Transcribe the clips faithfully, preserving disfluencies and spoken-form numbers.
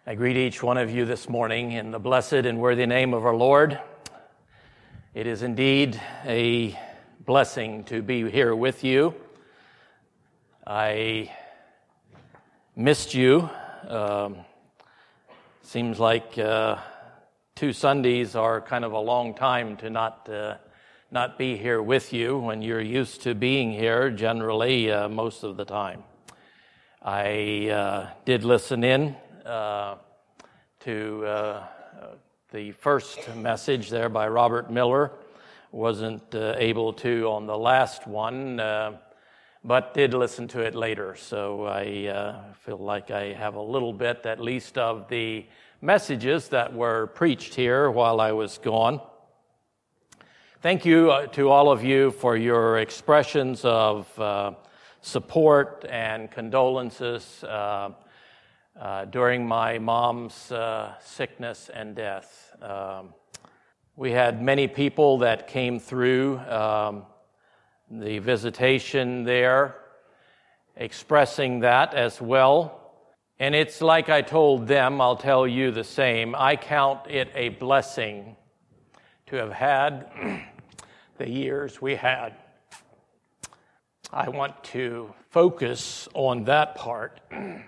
I greet each one of you this morning in the blessed and worthy name of our Lord. It is indeed a blessing to be here with you. I missed you. Um, seems like uh, two Sundays are kind of a long time to not uh, not be here with you when you're used to being here generally uh, most of the time. I uh, did listen in uh, to uh, the first message there by Robert Miller. Wasn't uh, able to on the last one, uh, but did listen to it later. So I uh, feel like I have a little bit, at least, of the messages that were preached here while I was gone. Thank you uh, to all of you for your expressions of uh, support and condolences uh, uh, during my mom's uh, sickness and death. Um, we had many people that came through um, the visitation there, expressing that as well. And it's like I told them, I'll tell you the same. I count it a blessing to have had the years we had. I want to focus on that part.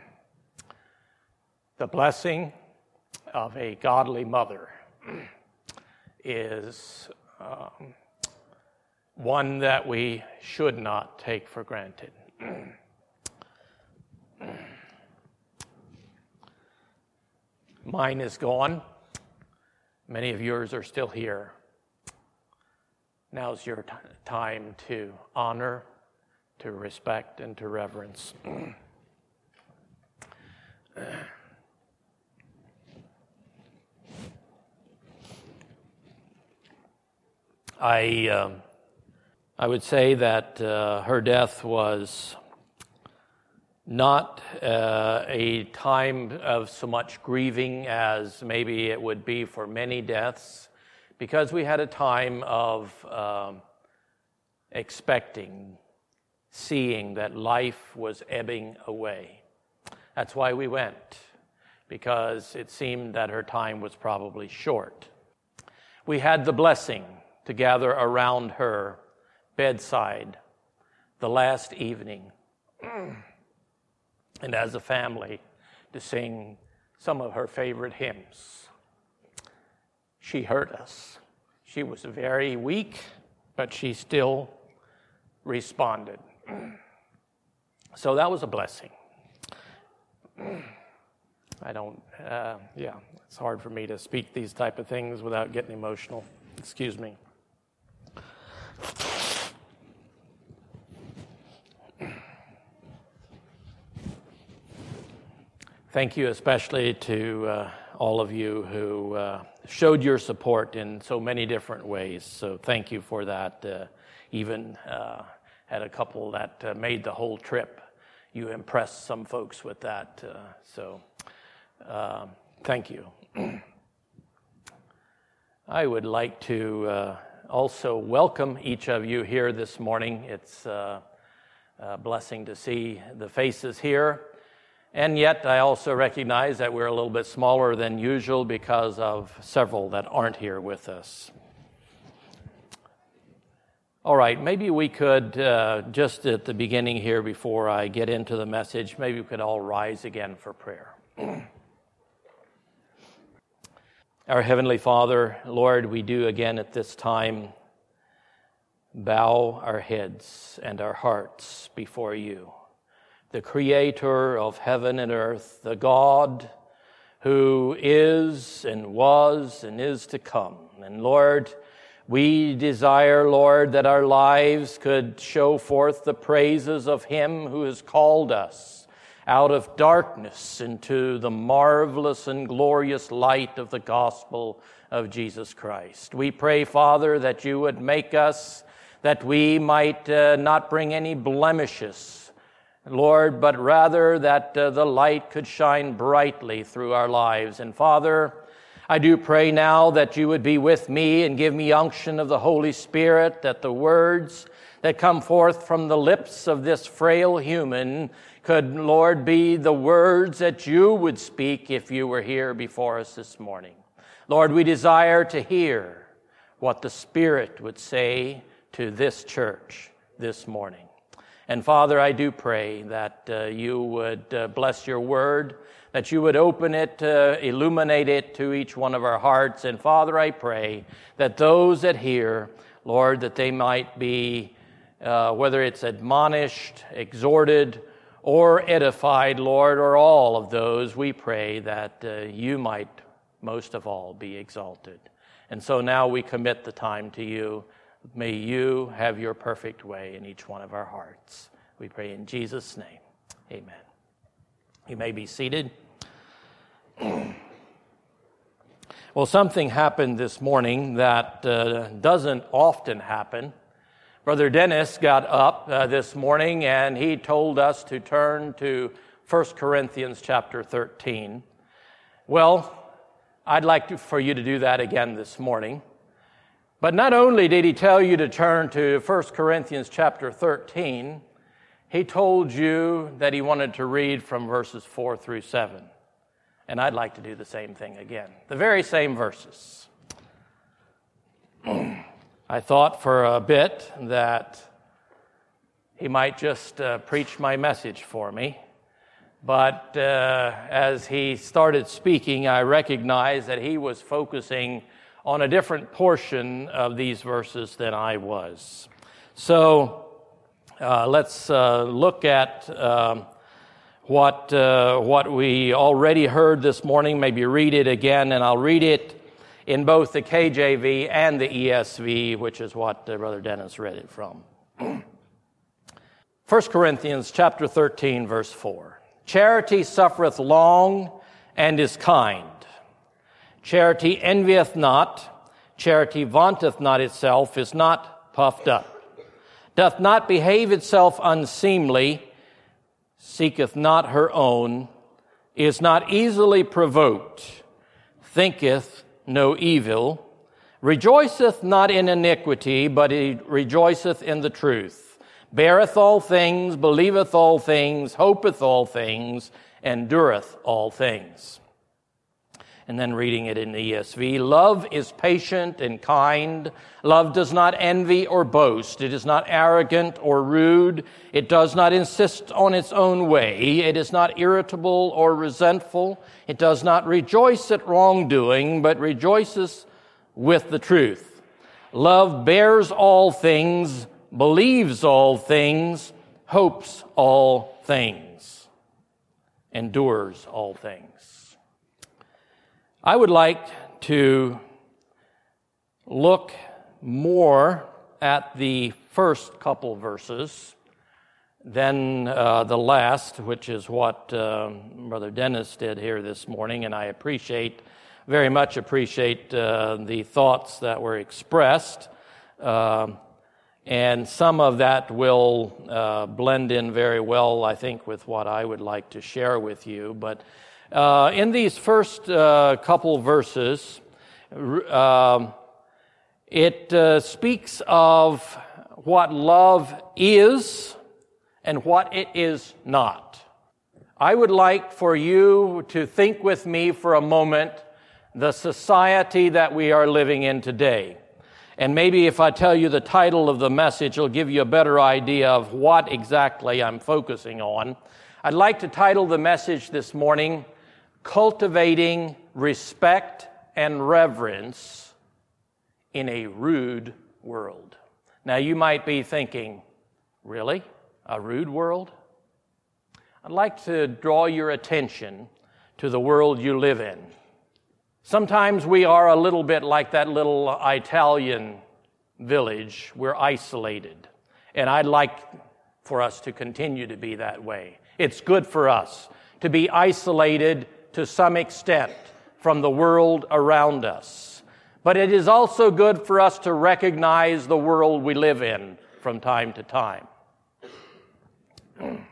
The blessing of a godly mother is um, one that we should not take for granted. Mine is gone. Many of yours are still here. Now's your t- time to honor, to respect, and to reverence. I uh, I would say that uh, her death was not uh, a time of so much grieving as maybe it would be for many deaths, because we had a time of um, expecting, seeing that life was ebbing away. That's why we went, because it seemed that her time was probably short. We had the blessing to gather around her bedside the last evening, and as a family to sing some of her favorite hymns. She heard us. She was very weak, but she still responded. So that was a blessing. I don't, uh, yeah, it's hard for me to speak these type of things without getting emotional. Excuse me. Thank you especially to uh, all of you who uh, showed your support in so many different ways. So thank you for that. Uh, even uh, had a couple that uh, made the whole trip. You impressed some folks with that. Uh, so uh, thank you. I would like to uh, also welcome each of you here this morning. It's uh, a blessing to see the faces here. And yet, I also recognize that we're a little bit smaller than usual because of several that aren't here with us. All right, maybe we could, uh, just at the beginning here before I get into the message, maybe we could all rise again for prayer. Our Heavenly Father, Lord, we do again at this time bow our heads and our hearts before you, the Creator of heaven and earth, the God who is and was and is to come. And Lord, we desire, Lord, that our lives could show forth the praises of Him who has called us out of darkness into the marvelous and glorious light of the gospel of Jesus Christ. We pray, Father, that you would make us, that we might uh, not bring any blemishes, Lord, but rather that uh, the light could shine brightly through our lives. And Father, I do pray now that you would be with me and give me unction of the Holy Spirit, that the words that come forth from the lips of this frail human could, Lord, be the words that you would speak if you were here before us this morning. Lord, we desire to hear what the Spirit would say to this church this morning. And Father, I do pray that uh, you would uh, bless your word, that you would open it, uh, illuminate it to each one of our hearts. And Father, I pray that those that hear, Lord, that they might be, uh, whether it's admonished, exhorted, or edified, Lord, or all of those, we pray that uh, you might most of all be exalted. And so now we commit the time to you. May you have your perfect way in each one of our hearts. We pray in Jesus' name. Amen. You may be seated. Well, something happened this morning that uh, doesn't often happen. Brother Dennis got up uh, this morning and he told us to turn to First Corinthians chapter thirteen. Well, I'd like to, for you to do that again this morning. But not only did he tell you to turn to First Corinthians chapter thirteen, he told you that he wanted to read from verses four through seven. And I'd like to do the same thing again. The very same verses. I thought for a bit that he might just uh, preach my message for me. But uh, as he started speaking, I recognized that he was focusing on a different portion of these verses than I was. So uh, let's uh, look at um, what uh, what we already heard this morning. Maybe read it again, and I'll read it in both the K J V and the E S V, which is what uh, Brother Dennis read it from. First Corinthians chapter thirteen, verse four. Charity suffereth long and is kind. Charity envieth not. Charity vaunteth not itself, is not puffed up, doth not behave itself unseemly, seeketh not her own, is not easily provoked, thinketh no evil, rejoiceth not in iniquity, but he rejoiceth in the truth, beareth all things, believeth all things, hopeth all things, endureth all things. And then reading it in the E S V, love is patient and kind. Love does not envy or boast. It is not arrogant or rude. It does not insist on its own way. It is not irritable or resentful. It does not rejoice at wrongdoing, but rejoices with the truth. Love bears all things, believes all things, hopes all things, endures all things. I would like to look more at the first couple verses than uh, the last, which is what uh, Brother Dennis did here this morning, and I appreciate, very much appreciate uh, the thoughts that were expressed, uh, and some of that will uh, blend in very well, I think, with what I would like to share with you, but Uh, in these first uh, couple verses, uh, it uh, speaks of what love is and what it is not. I would like for you to think with me for a moment the society that we are living in today. And maybe if I tell you the title of the message, it'll give you a better idea of what exactly I'm focusing on. I'd like to title the message this morning, Cultivating Respect and Reverence in a Rude World. Now you might be thinking, really? A rude world? I'd like to draw your attention to the world you live in. Sometimes we are a little bit like that little Italian village. We're isolated. And I'd like for us to continue to be that way. It's good for us to be isolated to some extent from the world around us. But it is also good for us to recognize the world we live in from time to time.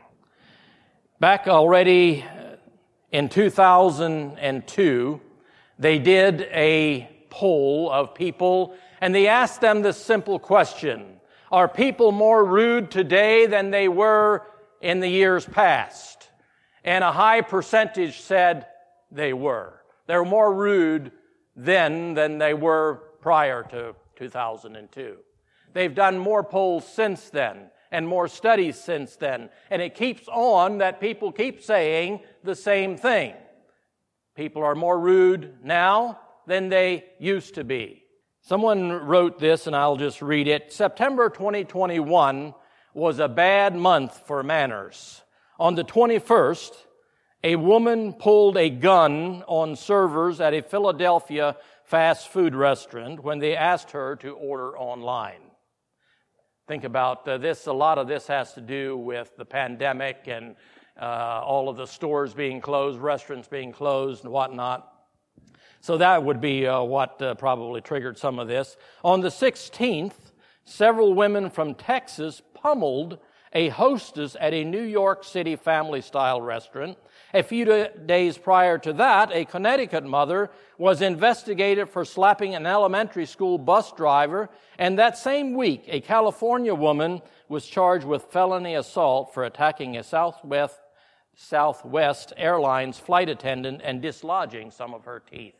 Back already in two thousand two, They did a poll of people, and they asked them this simple question: are people more rude today than they were in the years past? And a high percentage said they were. They were more rude then than they were prior to two thousand two. They've done more polls since then and more studies since then. And it keeps on that people keep saying the same thing. People are more rude now than they used to be. Someone wrote this, and I'll just read it. September twenty twenty-one was a bad month for manners. On the twenty-first, a woman pulled a gun on servers at a Philadelphia fast food restaurant when they asked her to order online. Think about uh, this. A lot of this has to do with the pandemic and uh, all of the stores being closed, restaurants being closed and whatnot. So that would be uh, what uh, probably triggered some of this. On the sixteenth, several women from Texas pummeled a hostess at a New York City family-style restaurant. A few days prior to that, a Connecticut mother was investigated for slapping an elementary school bus driver, and that same week, a California woman was charged with felony assault for attacking a Southwest, Southwest Airlines flight attendant and dislodging some of her teeth.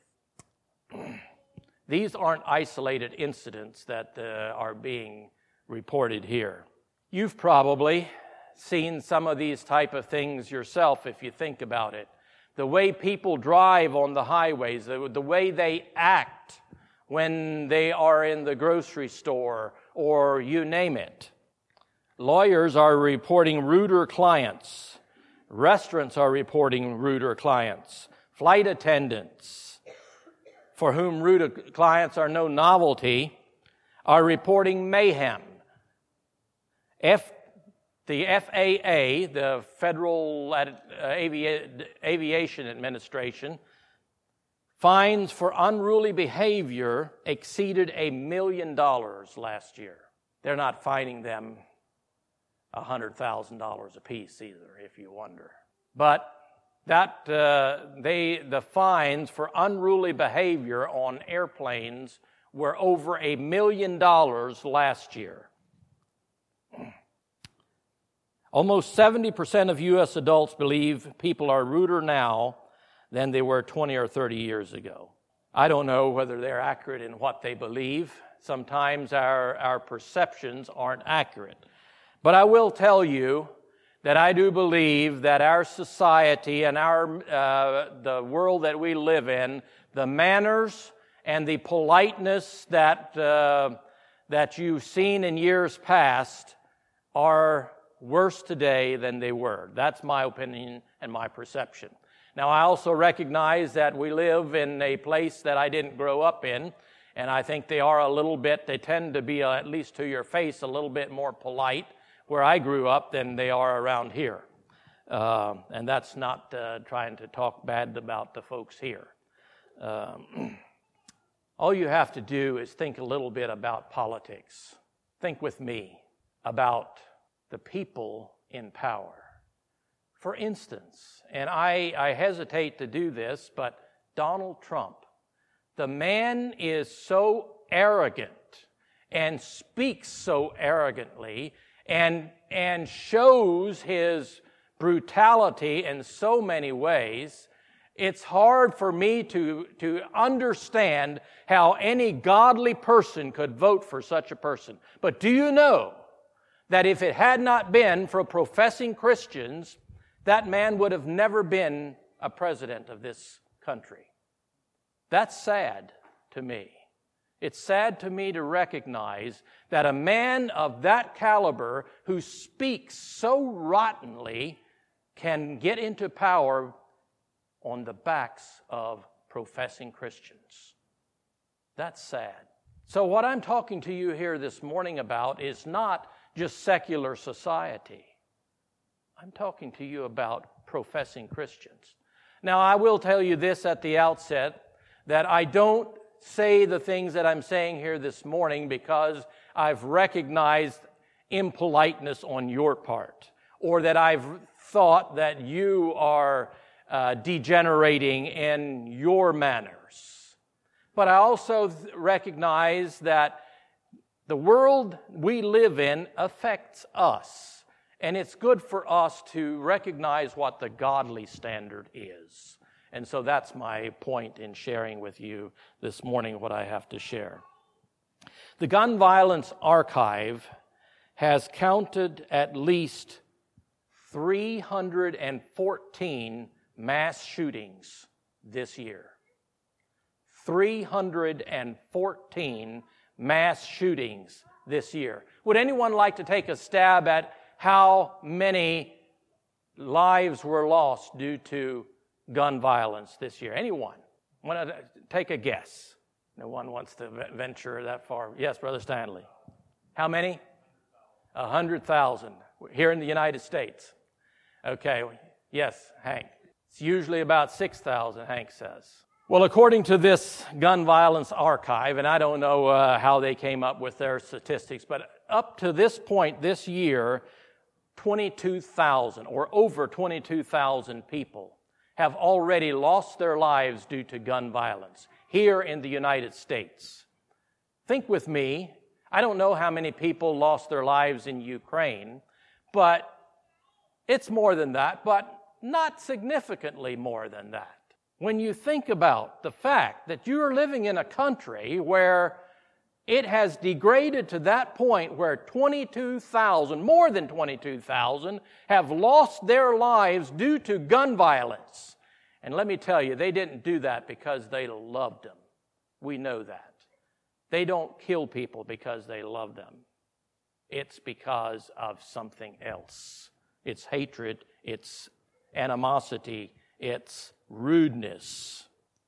These aren't isolated incidents that uh, are being reported here. You've probably seen some of these type of things yourself if you think about it. The way people drive on the highways, the, the way they act when they are in the grocery store or you name it. Lawyers are reporting ruder clients. Restaurants are reporting ruder clients. Flight attendants, for whom rude clients are no novelty, are reporting mayhem. F, the F A A, the Federal uh, Avi- Aviation Administration, fines for unruly behavior exceeded a million dollars last year. They're not fining them one hundred thousand dollars apiece either, if you wonder. But that uh, they the fines for unruly behavior on airplanes were over a million dollars last year. Almost seventy percent of U S adults believe people are ruder now than they were twenty or thirty years ago. I don't know whether they're accurate in what they believe. Sometimes our, our perceptions aren't accurate. But I will tell you that I do believe that our society and our uh, the world that we live in, the manners and the politeness that uh, that you've seen in years past are worse today than they were. That's my opinion and my perception. Now, I also recognize that we live in a place that I didn't grow up in, and I think they are a little bit, they tend to be, uh, at least to your face, a little bit more polite where I grew up than they are around here. Uh, and that's not uh, trying to talk bad about the folks here. Um, all you have to do is think a little bit about politics. Think with me about the people in power. For instance, and I, I hesitate to do this, but Donald Trump, the man is so arrogant and speaks so arrogantly and, and shows his brutality in so many ways, it's hard for me to, to understand how any godly person could vote for such a person. But do you know that if it had not been for professing Christians, that man would have never been a president of this country? That's sad to me. It's sad to me to recognize that a man of that caliber who speaks so rottenly can get into power on the backs of professing Christians. That's sad. So what I'm talking to you here this morning about is not just secular society. I'm talking to you about professing Christians. Now, I will tell you this at the outset, that I don't say the things that I'm saying here this morning because I've recognized impoliteness on your part, or that I've thought that you are uh, degenerating in your manners. But I also recognize that the world we live in affects us, and it's good for us to recognize what the godly standard is. And so that's my point in sharing with you this morning what I have to share. The Gun Violence Archive has counted at least three hundred fourteen mass shootings this year. three hundred fourteen mass shootings this year. Would anyone like to take a stab at how many lives were lost due to gun violence this year? Anyone? Want to take a guess? No one wants to venture that far. Yes, Brother Stanley. How many? A hundred thousand here in the United States. Okay. Yes, Hank. It's usually about six thousand, Hank says. Well, according to this Gun Violence Archive, and I don't know uh, how they came up with their statistics, but up to this point this year, twenty-two thousand or over twenty-two thousand people have already lost their lives due to gun violence here in the United States. Think with me, I don't know how many people lost their lives in Ukraine, but it's more than that, but not significantly more than that. When you think about the fact that you're living in a country where it has degraded to that point where twenty-two thousand, more than twenty-two thousand, have lost their lives due to gun violence. And let me tell you, they didn't do that because they loved them. We know that. They don't kill people because they love them. It's because of something else. It's hatred, it's animosity, it's rudeness.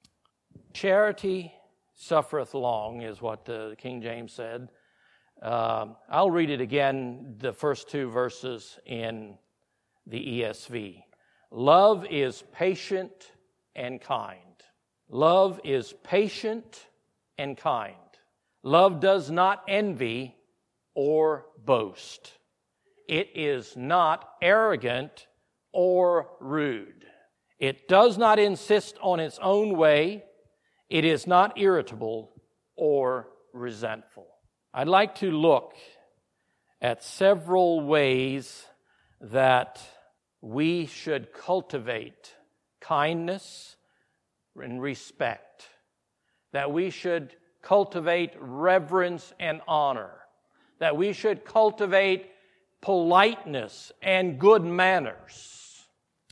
Charity suffereth long is what the King James said. Um, I'll read it again, the first two verses in the E S V. Love is patient and kind. Love is patient and kind. Love does not envy or boast. It is not arrogant or rude. It does not insist on its own way. It is not irritable or resentful. I'd like to look at several ways that we should cultivate kindness and respect, that we should cultivate reverence and honor, that we should cultivate politeness and good manners.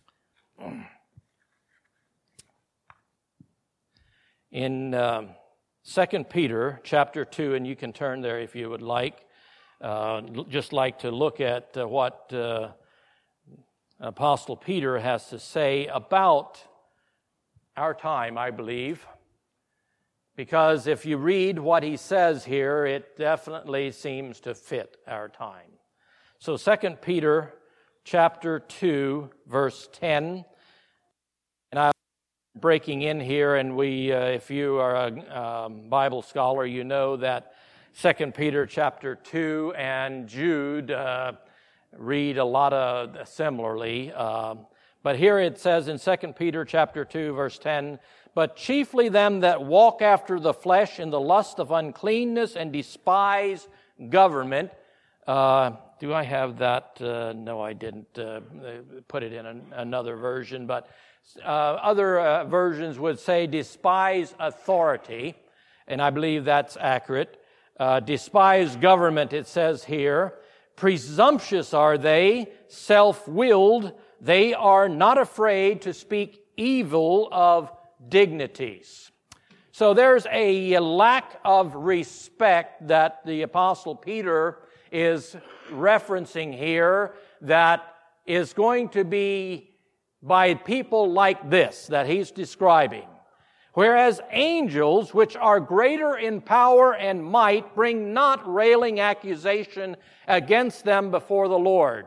In uh, Second Peter chapter two, and you can turn there if you would like, uh, just like to look at uh, what uh, Apostle Peter has to say about our time, I believe, because if you read what he says here, it definitely seems to fit our time. So Second Peter chapter two, verse ten, and I'm breaking in here, and we, uh, if you are a um, Bible scholar, you know that Second Peter chapter two and Jude uh, read a lot of similarly. Uh, but here it says in Second Peter chapter two, verse ten, but chiefly them that walk after the flesh in the lust of uncleanness and despise government. Uh, do I have that? Uh, no, I didn't uh, put it in an, another version, but uh, other uh, versions would say despise authority, and I believe that's accurate. Uh, despise government, it says here. Presumptuous are they, self-willed. They are not afraid to speak evil of dignities. So there's a lack of respect that the Apostle Peter is referencing here that is going to be by people like this that he's describing. Whereas angels, which are greater in power and might, bring not railing accusation against them before the Lord.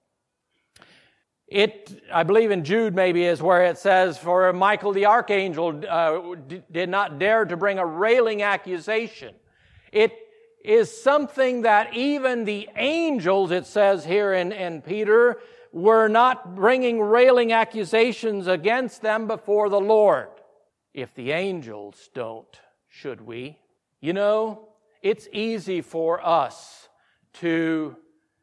It, I believe in Jude maybe is where it says, for Michael the archangel uh, d- did not dare to bring a railing accusation. It is something that even the angels, it says here in, in Peter, we're not bringing railing accusations against them before the Lord. If the angels don't, should we? You know, it's easy for us to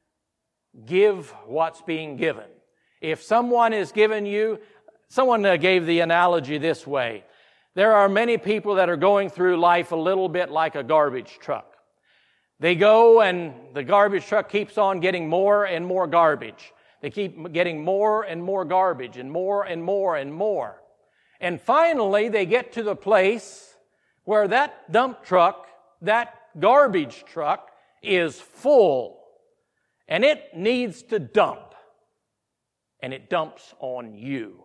give what's being given. If someone is given you, someone gave the analogy this way. There are many people that are going through life a little bit like a garbage truck. They go and the garbage truck keeps on getting more and more garbage. They keep getting more and more garbage and more and more and more. And finally, they get to the place where that dump truck, that garbage truck, is full. And it needs to dump. And it dumps on you.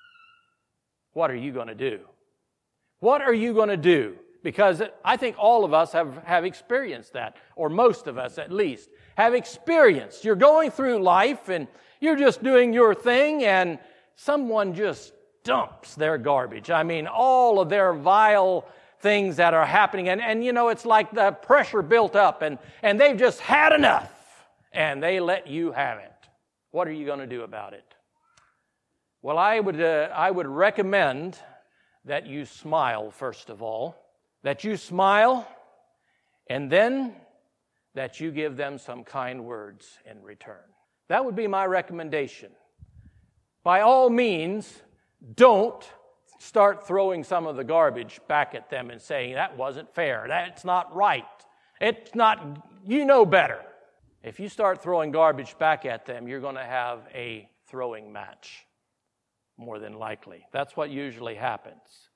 What are you going to do? What are you going to do? Because I think all of us have, have experienced that, or most of us at least, have experienced. You're going through life and you're just doing your thing and someone just dumps their garbage. I mean, all of their vile things that are happening. And, and you know, it's like the pressure built up and, and they've just had enough and they let you have it. What are you going to do about it? Well, I would, uh, I would recommend that you smile, first of all. That you smile, and then that you give them some kind words in return. That would be my recommendation. By all means, don't start throwing some of the garbage back at them and saying, that wasn't fair, that's not right, it's not, you know better. If you start throwing garbage back at them, you're going to have a throwing match, more than likely. That's what usually happens.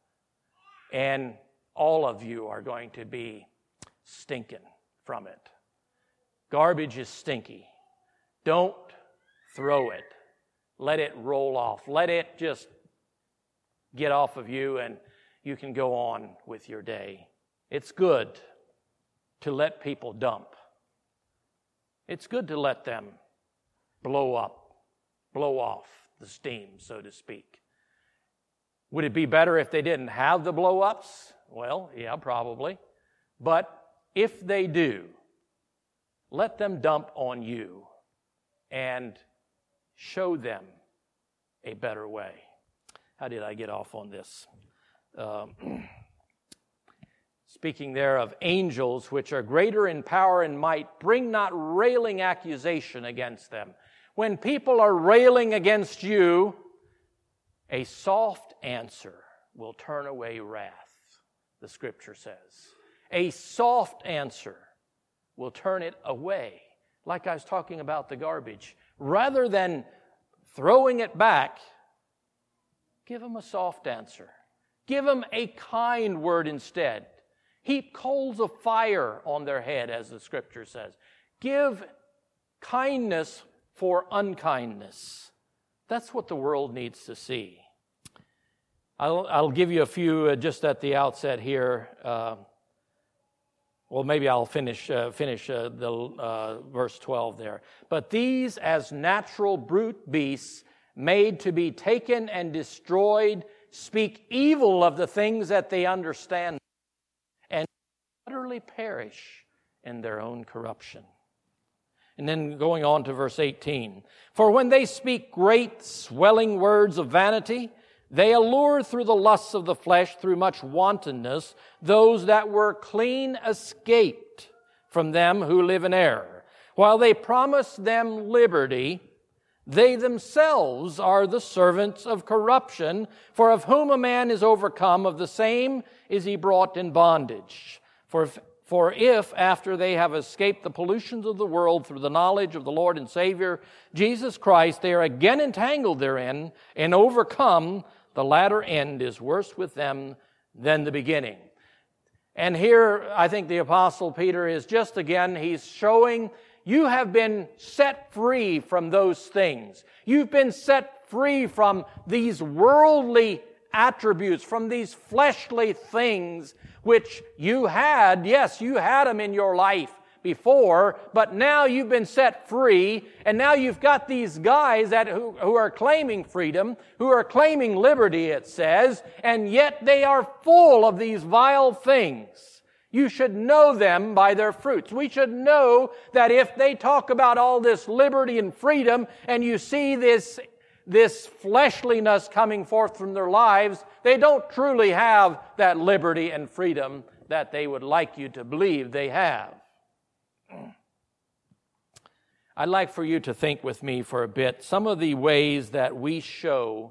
And all of you are going to be stinking from it. Garbage is stinky. Don't throw it. Let it roll off. Let it just get off of you and you can go on with your day. It's good to let people dump. It's good to let them blow up, blow off the steam, so to speak. Would it be better if they didn't have the blow-ups? Well, yeah, probably. But if they do, let them dump on you and show them a better way. How did I get off on this? Um, speaking there of angels, which are greater in power and might, bring not railing accusation against them. When people are railing against you, a soft answer will turn away wrath, the Scripture says. A soft answer will turn it away. Like I was talking about the garbage. Rather than throwing it back, give them a soft answer. Give them a kind word instead. Heap coals of fire on their head, as the Scripture says. Give kindness for unkindness. That's what the world needs to see. I'll, I'll give you a few uh, just at the outset here. Uh, well, maybe I'll finish uh, finish uh, the uh, verse twelve there. But these, as natural brute beasts, made to be taken and destroyed, speak evil of the things that they understand, and utterly perish in their own corruption. And then going on to verse eighteen. For when they speak great swelling words of vanity, they allure through the lusts of the flesh, through much wantonness, those that were clean escaped from them who live in error. While they promise them liberty, they themselves are the servants of corruption, for of whom a man is overcome, of the same is he brought in bondage. For if For if, after they have escaped the pollutions of the world through the knowledge of the Lord and Savior, Jesus Christ, they are again entangled therein and overcome, the latter end is worse with them than the beginning. And here, I think the Apostle Peter is just again, he's showing you have been set free from those things. You've been set free from these worldly attributes, from these fleshly things which you had. Yes, you had them in your life before, but now you've been set free, and now you've got these guys that who, who are claiming freedom, who are claiming liberty, it says, and yet they are full of these vile things. You should know them by their fruits. We should know that if they talk about all this liberty and freedom and you see this, this fleshliness coming forth from their lives, they don't truly have that liberty and freedom that they would like you to believe they have. I'd like for you to think with me for a bit some of the ways that we show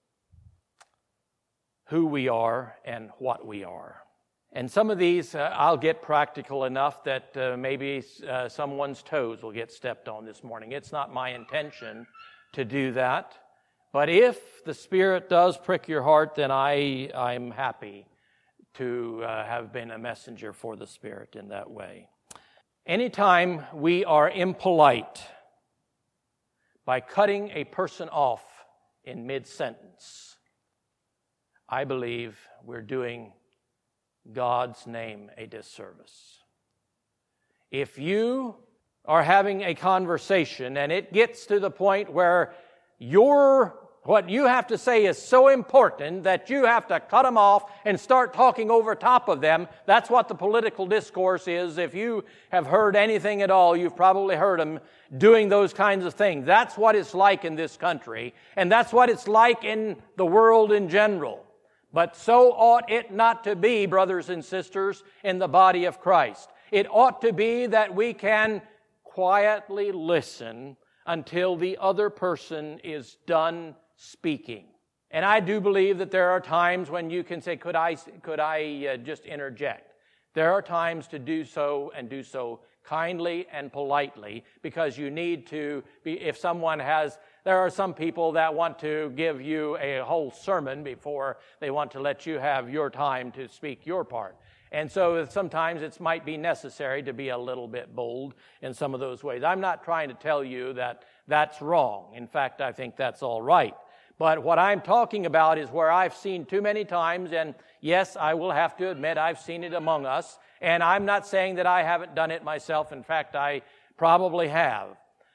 who we are and what we are. And some of these, uh, I'll get practical enough that uh, maybe uh, someone's toes will get stepped on this morning. It's not my intention to do that. But if the Spirit does prick your heart, then I, I'm happy to uh, have been a messenger for the Spirit in that way. Anytime we are impolite by cutting a person off in mid-sentence, I believe we're doing God's name a disservice. If you are having a conversation and it gets to the point where your what you have to say is so important that you have to cut them off and start talking over top of them, that's what the political discourse is. If you have heard anything at all, you've probably heard them doing those kinds of things. That's what it's like in this country, and that's what it's like in the world in general. But so ought it not to be, brothers and sisters, in the body of Christ. It ought to be that we can quietly listen until the other person is done speaking. And I do believe that there are times when you can say, could I, could I uh, just interject? There are times to do so and do so kindly and politely, because you need to be, if someone has, there are some people that want to give you a whole sermon before they want to let you have your time to speak your part. And so sometimes it might be necessary to be a little bit bold in some of those ways. I'm not trying to tell you that that's wrong. In fact, I think that's all right. But what I'm talking about is where I've seen too many times, and yes, I will have to admit I've seen it among us, and I'm not saying that I haven't done it myself. In fact, I probably have.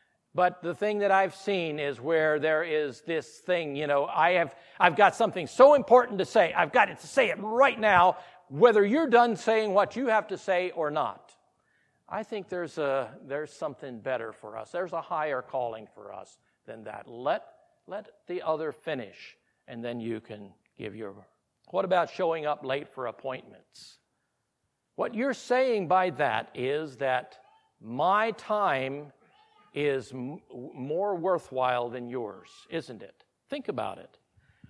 But the thing that I've seen is where there is this thing, you know, I have, I've got something so important to say. I've got to say it right now, whether you're done saying what you have to say or not. I think there's a there's something better for us. There's a higher calling for us than that. Let let the other finish, and then you can give your... What about showing up late for appointments? What you're saying by that is that my time is m- more worthwhile than yours, isn't it? Think about it.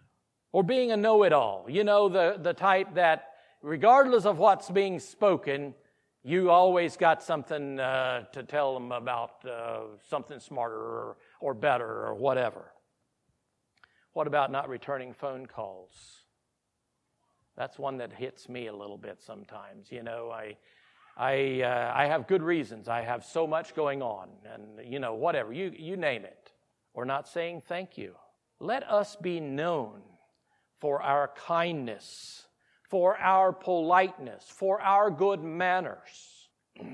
Or being a know-it-all. You know, the, the type that regardless of what's being spoken, you always got something uh, to tell them about uh, something smarter or, or better or whatever. What about not returning phone calls? That's one that hits me a little bit sometimes. You know, I I uh, I have good reasons. I have so much going on, and you know, whatever, you, you name it. Or not saying thank you. Let us be known for our kindness, for our politeness, for our good manners.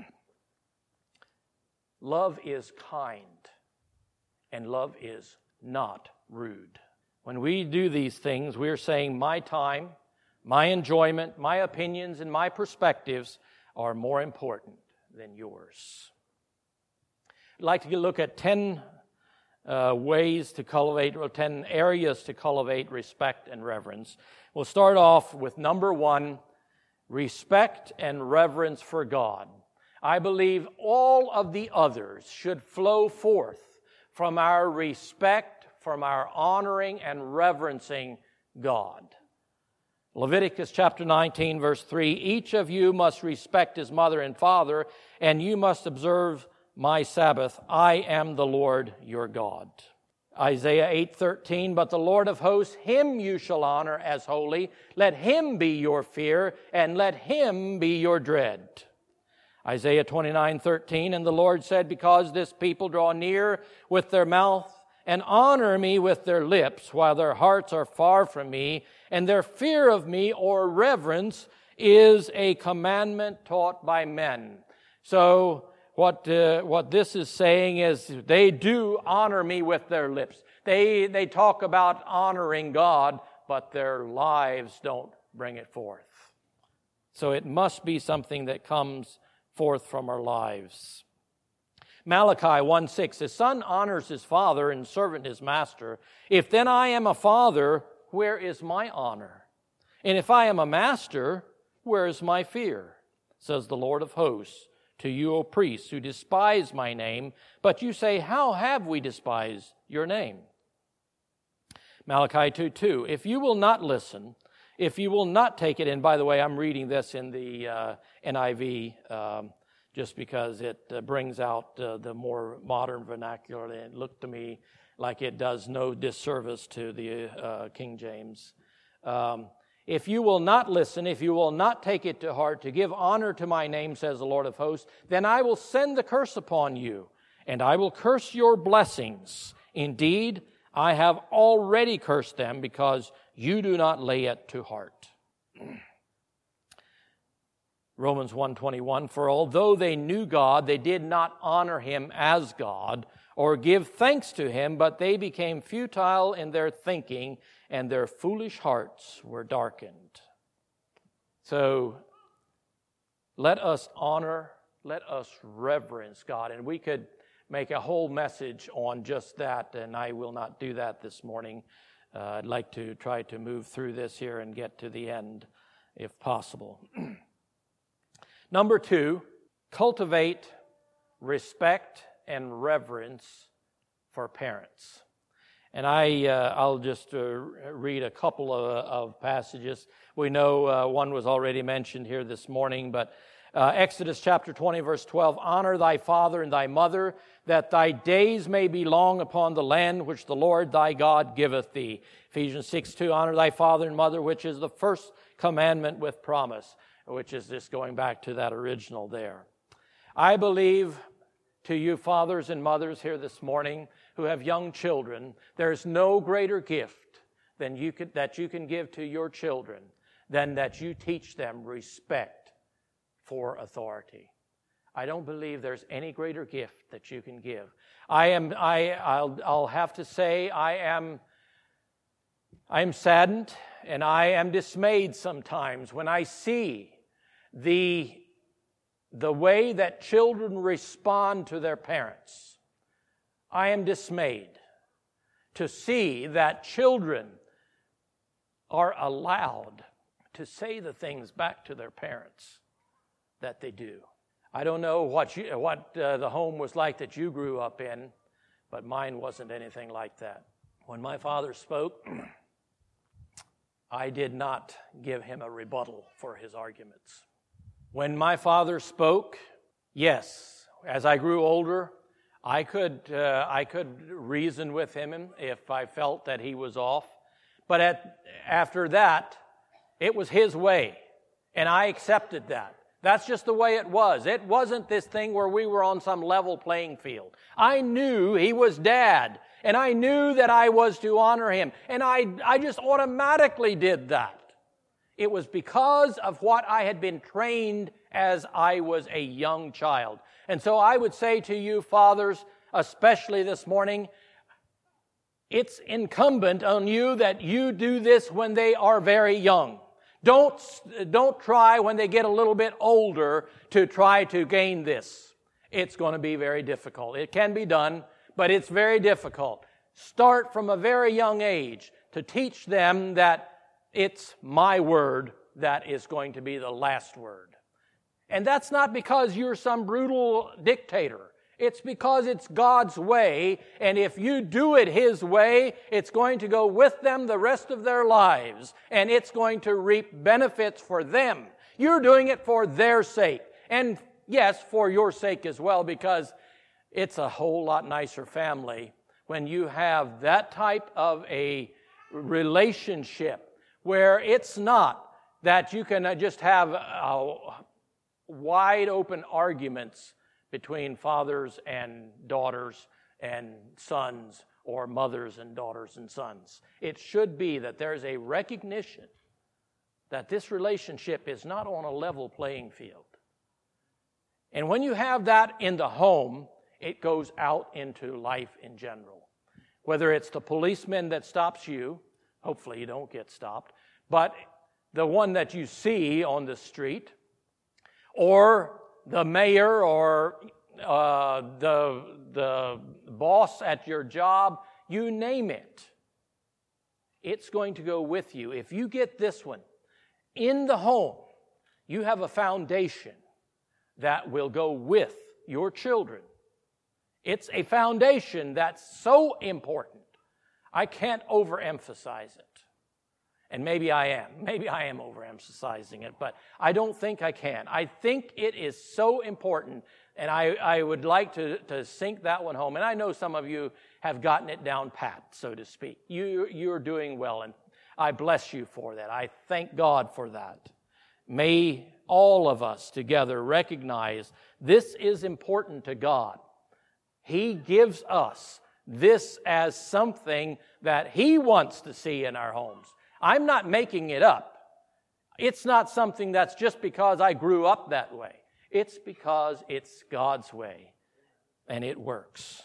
Love is kind, and love is not rude. When we do these things, we're saying my time, my enjoyment, my opinions, and my perspectives are more important than yours. I'd like to look at ten uh, ways to cultivate, or ten areas to cultivate respect and reverence. We'll start off with number one, respect and reverence for God. I believe all of the others should flow forth from our respect, from our honoring and reverencing God. Leviticus chapter nineteen, verse three, each of you must respect his mother and father, and you must observe my Sabbath. I am the Lord your God. Isaiah eight thirteen, but the Lord of hosts, him you shall honor as holy. Let him be your fear, and let him be your dread. Isaiah twenty-nine thirteen, and the Lord said, because this people draw near with their mouth and honor me with their lips, while their hearts are far from me, and their fear of me or reverence is a commandment taught by men. So what uh, what this is saying is they do honor me with their lips. They they talk about honoring God, but their lives don't bring it forth. So it must be something that comes forth from our lives. Malachi one six, the son honors his father and servant his master. If then I am a father, where is my honor? And if I am a master, where is my fear? Says the Lord of hosts, to you, O priests, who despise my name, but you say, how have we despised your name? Malachi two two, if you will not listen, if you will not take it, and by the way, I'm reading this in the uh, N I V, um, just because it uh, brings out uh, the more modern vernacular, and it looked to me like it does no disservice to the uh, King James. Um, if you will not listen, if you will not take it to heart, to give honor to my name, says the Lord of hosts, then I will send the curse upon you, and I will curse your blessings. Indeed, I have already cursed them because you do not lay it to heart. Romans one twenty-one, for although they knew God, they did not honor him as God or give thanks to him, but they became futile in their thinking, and their foolish hearts were darkened. So let us honor, let us reverence God. And we could make a whole message on just that, and I will not do that this morning. Uh, I'd like to try to move through this here and get to the end, if possible. Number two, cultivate respect and reverence for parents. And I, uh, I'll just uh, read a couple of, of passages. We know uh, one was already mentioned here this morning, but uh, Exodus chapter twenty, verse twelve, honor thy father and thy mother, that thy days may be long upon the land which the Lord thy God giveth thee. Ephesians six two, honor thy father and mother, which is the first commandment with promise, which is just going back to that original there. I believe, to you fathers and mothers here this morning who have young children, there's no greater gift than you could, that you can give to your children than that you teach them respect for authority. I don't believe there's any greater gift that you can give. I am. I. I'll. I'll have to say I am. I am saddened and I am dismayed sometimes when I see the the way that children respond to their parents. I am dismayed to see that children are allowed to say the things back to their parents that they do. I don't know what you, what uh, the home was like that you grew up in, but mine wasn't anything like that. When my father spoke, I did not give him a rebuttal for his arguments. When my father spoke, yes, as I grew older, I could uh, I could reason with him if I felt that he was off. But at, after that, it was his way, and I accepted that. That's just the way it was. It wasn't this thing where we were on some level playing field. I knew he was Dad, and I knew that I was to honor him, and I, I just automatically did that. It was because of what I had been trained as I was a young child. And so I would say to you, fathers, especially this morning, it's incumbent on you that you do this when they are very young. Don't, don't try when they get a little bit older to try to gain this. It's going to be very difficult. It can be done, but it's very difficult. Start from a very young age to teach them that it's my word that is going to be the last word. And that's not because you're some brutal dictator. It's because it's God's way, and if you do it His way, it's going to go with them the rest of their lives, and it's going to reap benefits for them. You're doing it for their sake, and yes, for your sake as well, because it's a whole lot nicer family when you have that type of a relationship where it's not that you can just have uh, wide open arguments between fathers and daughters and sons, or mothers and daughters and sons. It should be that there's a recognition that this relationship is not on a level playing field. And when you have that in the home, it goes out into life in general. Whether it's the policeman that stops you, hopefully you don't get stopped, but the one that you see on the street, or the mayor, or uh, the, the boss at your job, you name it. It's going to go with you. If you get this one in the home, you have a foundation that will go with your children. It's a foundation that's so important. I can't overemphasize it. And maybe I am. Maybe I am overemphasizing it, but I don't think I can. I think it is so important, and I, I would like to, to sink that one home. And I know some of you have gotten it down pat, so to speak. You, you're doing well, and I bless you for that. I thank God for that. May all of us together recognize this is important to God. He gives us this as something that He wants to see in our homes. I'm not making it up. It's not something that's just because I grew up that way. It's because it's God's way, and it works.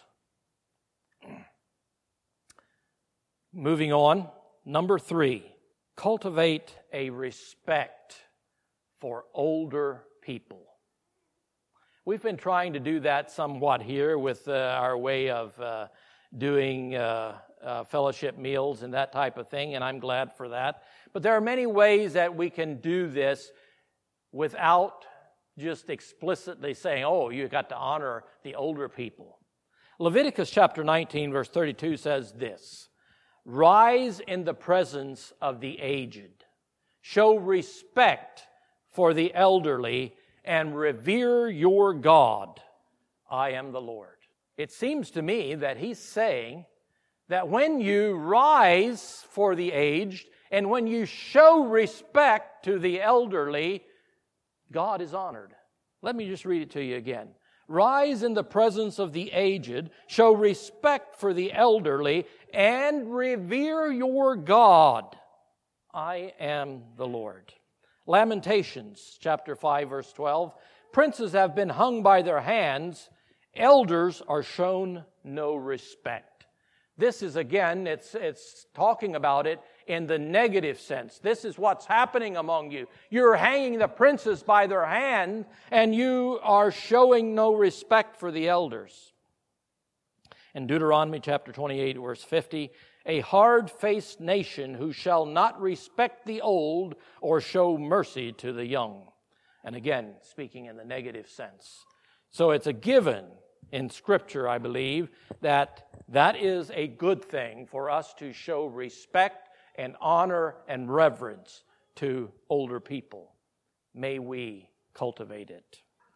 Moving on, number three, cultivate a respect for older people. We've been trying to do that somewhat here with uh, our way of uh, doing uh, uh, fellowship meals and that type of thing, and I'm glad for that. But there are many ways that we can do this without just explicitly saying, oh, you got to honor the older people. Leviticus chapter nineteen, verse thirty-two says this, "Rise in the presence of the aged, show respect for the elderly, and revere your God. I am the Lord." It seems to me that he's saying that when you rise for the aged and when you show respect to the elderly, God is honored. Let me just read it to you again. Rise in the presence of the aged, show respect for the elderly, and revere your God. I am the Lord. Lamentations chapter five, verse twelve. Princes have been hung by their hands. Elders are shown no respect. This is, again, it's, it's talking about it in the negative sense. This is what's happening among you. You're hanging the princes by their hand, and you are showing no respect for the elders. In Deuteronomy chapter twenty-eight, verse fifty, "A hard-faced nation who shall not respect the old or show mercy to the young." And again, speaking in the negative sense. So it's a given in Scripture, I believe, that that is a good thing for us to show respect and honor and reverence to older people. May we cultivate it.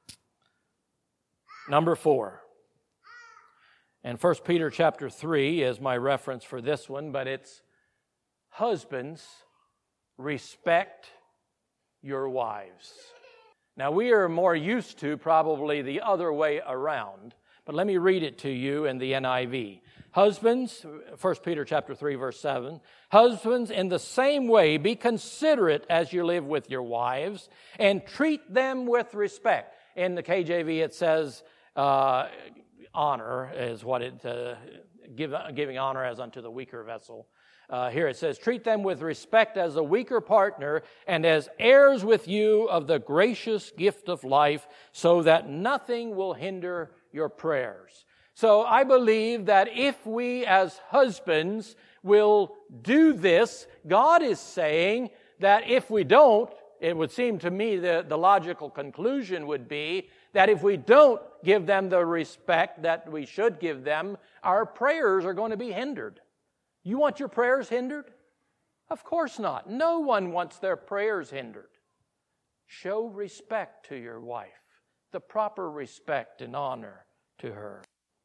Number four. And First Peter chapter three is my reference for this one, but it's husbands, respect your wives. Now, we are more used to probably the other way around, but let me read it to you in the N I V. Husbands, First Peter chapter three, verse seven, "Husbands, in the same way, be considerate as you live with your wives, and treat them with respect." In the K J V, it says, uh, honor is what it, uh, give, giving honor as unto the weaker vessel. Uh, here it says, "Treat them with respect as a weaker partner and as heirs with you of the gracious gift of life, so that nothing will hinder your prayers." So I believe that if we as husbands will do this, God is saying that if we don't, it would seem to me that the logical conclusion would be that if we don't give them the respect that we should give them, our prayers are going to be hindered. You want your prayers hindered? Of course not. No one wants their prayers hindered. Show respect to your wife, the proper respect and honor to her.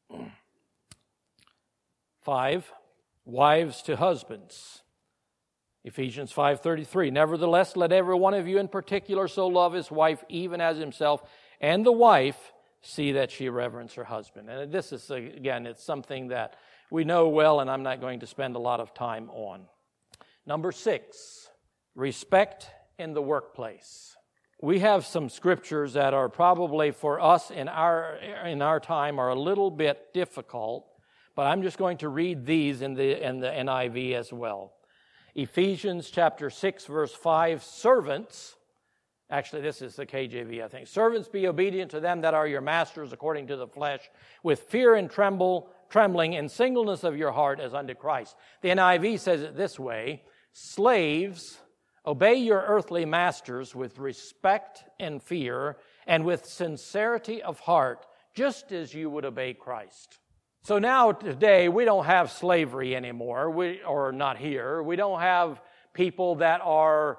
Five, wives to husbands. Ephesians five thirty-three, "Nevertheless, let every one of you in particular so love his wife even as himself, and the wife see that she reverence her husband." And this is, again, it's something that we know well, and I'm not going to spend a lot of time on. Number six, respect in the workplace. We have some scriptures that are probably for us in our in our time are a little bit difficult, but I'm just going to read these in the in the N I V as well. Ephesians chapter six, verse five, servants, actually this is the K J V, I think. Servants, be obedient to them that are your masters according to the flesh, with fear and tremble, trembling in singleness of your heart as unto Christ. The N I V says it this way, slaves, obey your earthly masters with respect and fear and with sincerity of heart, just as you would obey Christ. So now today we don't have slavery anymore, we, or not here. We don't have people that are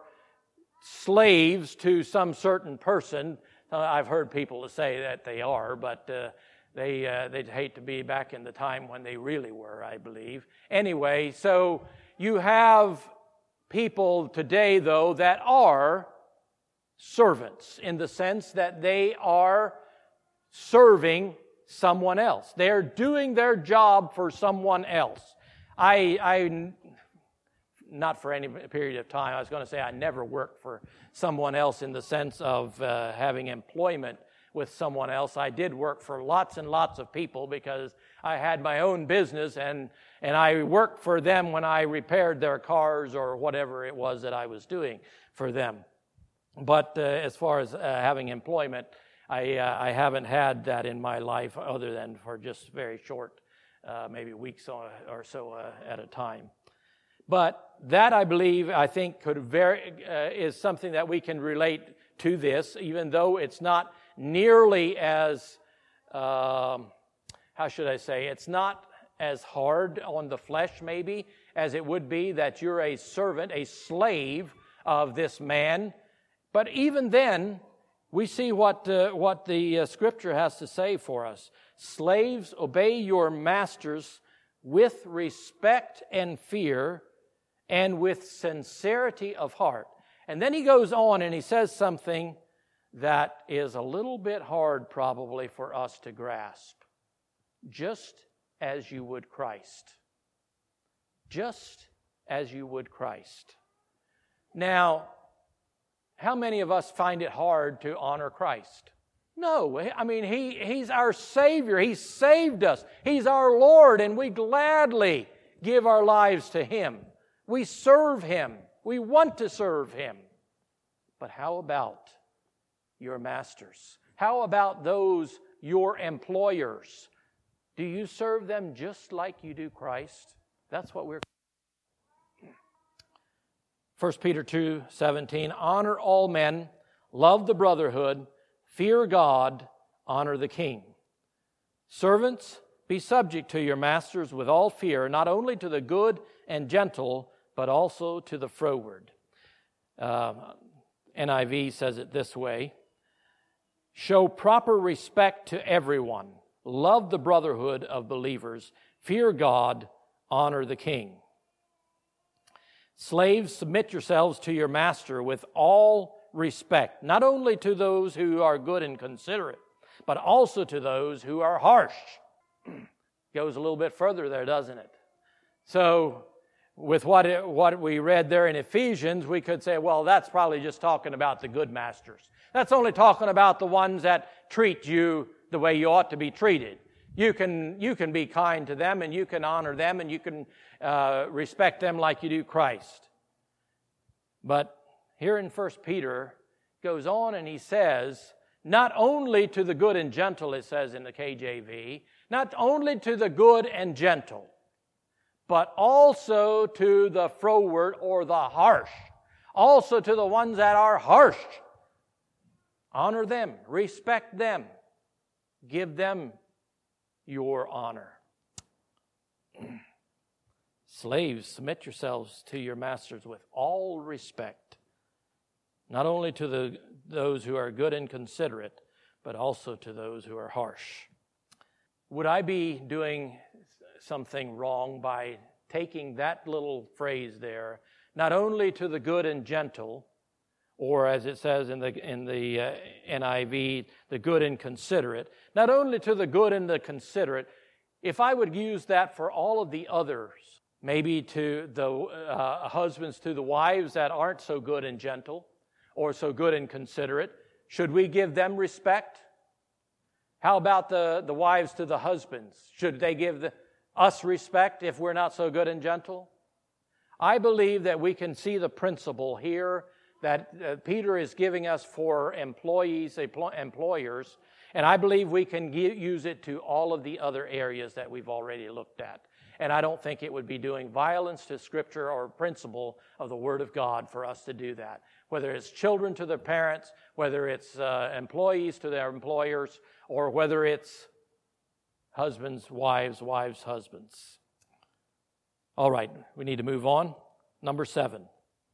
slaves to some certain person. Uh, I've heard people say that they are, but uh, they, uh, they'd hate to be back in the time when they really were, I believe. Anyway, so you have people today, though, that are servants in the sense that they are serving someone else. They're doing their job for someone else. I, I, not for any period of time, I was going to say I never worked for someone else in the sense of uh, having employment with someone else. I did work for lots and lots of people because I had my own business, and, and I worked for them when I repaired their cars or whatever it was that I was doing for them. But uh, as far as uh, having employment, I, uh, I haven't had that in my life other than for just very short, uh, maybe weeks or, or so uh, at a time. But that, I believe, I think could very uh, is something that we can relate to this, even though it's not nearly as, um, how should I say, it's not as hard on the flesh maybe as it would be that you're a servant, a slave of this man. But even then, we see what uh, what the uh, Scripture has to say for us. Slaves, obey your masters with respect and fear and with sincerity of heart. And then he goes on and he says something that is a little bit hard probably for us to grasp. Just as you would Christ. Just as you would Christ. Now, how many of us find it hard to honor Christ? No, I mean, he, He's our Savior. He saved us. He's our Lord, and we gladly give our lives to Him. We serve Him. We want to serve Him. But how about your masters? How about those, your employers? Do you serve them just like you do Christ? That's what we're... First Peter two seventeen, honor all men, love the brotherhood, fear God, honor the king. Servants, be subject to your masters with all fear, not only to the good and gentle, but also to the froward. Uh, N I V says it this way, show proper respect to everyone, love the brotherhood of believers, fear God, honor the king. Slaves, submit yourselves to your master with all respect, not only to those who are good and considerate, but also to those who are harsh. Goes a little bit further there, doesn't it? So, with what it, what we read there in Ephesians, we could say, well, that's probably just talking about the good masters. That's only talking about the ones that treat you the way you ought to be treated. You can you can be kind to them, and you can honor them, and you can uh, respect them like you do Christ. But here in First Peter, goes on and he says, not only to the good and gentle, it says in the K J V, not only to the good and gentle, but also to the froward or the harsh, also to the ones that are harsh. Honor them, respect them, give them your honor. Slaves, submit yourselves to your masters with all respect, not only to the those who are good and considerate, but also to those who are harsh. Would I be doing something wrong by taking that little phrase there, not only to the good and gentle, or as it says in the in the uh, N I V, the good and considerate, not only to the good and the considerate, if I would use that for all of the others, maybe to the uh, husbands to the wives that aren't so good and gentle, or so good and considerate, should we give them respect? How about the, the wives to the husbands? Should they give the, us respect if we're not so good and gentle? I believe that we can see the principle here that uh, Peter is giving us for employees, employers, and I believe we can ge- use it to all of the other areas that we've already looked at. And I don't think it would be doing violence to Scripture or principle of the Word of God for us to do that. Whether it's children to their parents, whether it's uh, employees to their employers, or whether it's husbands, wives, wives, husbands. All right, we need to move on. Number seven.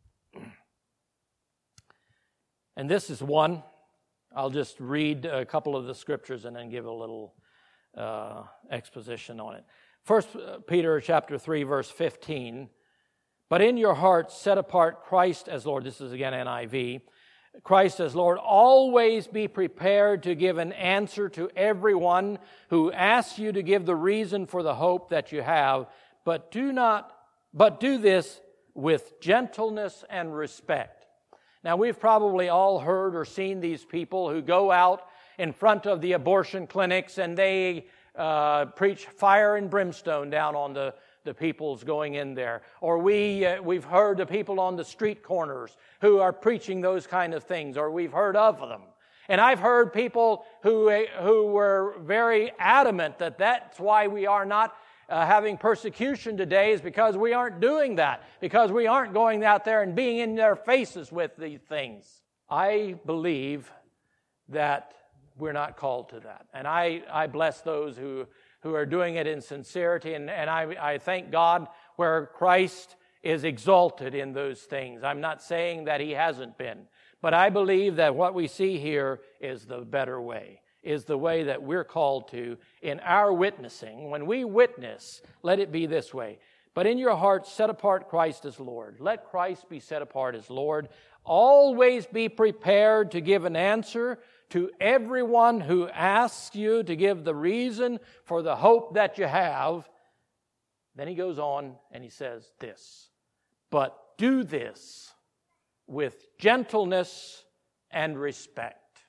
And this is one. I'll just read a couple of the scriptures and then give a little uh, exposition on it. First Peter chapter three, verse fifteen. But in your hearts set apart Christ as Lord. This is again N I V. Christ as Lord. Always be prepared to give an answer to everyone who asks you to give the reason for the hope that you have. But do not, but do this with gentleness and respect. Now, we've probably all heard or seen these people who go out in front of the abortion clinics and they uh, preach fire and brimstone down on the, the people's going in there. Or we, uh, we've heard the people on the street corners who are preaching those kind of things, or we've heard of them. And I've heard people who, who were very adamant that that's why we are not Uh, having persecution today is because we aren't doing that, because we aren't going out there and being in their faces with these things. I believe that we're not called to that. And I, I bless those who, who are doing it in sincerity, and, and I, I thank God where Christ is exalted in those things. I'm not saying that He hasn't been, but I believe that what we see here is the better way. Is the way that we're called to in our witnessing. When we witness, let it be this way. But in your hearts, set apart Christ as Lord. Let Christ be set apart as Lord. Always be prepared to give an answer to everyone who asks you to give the reason for the hope that you have. Then he goes on and he says this. But do this with gentleness and respect.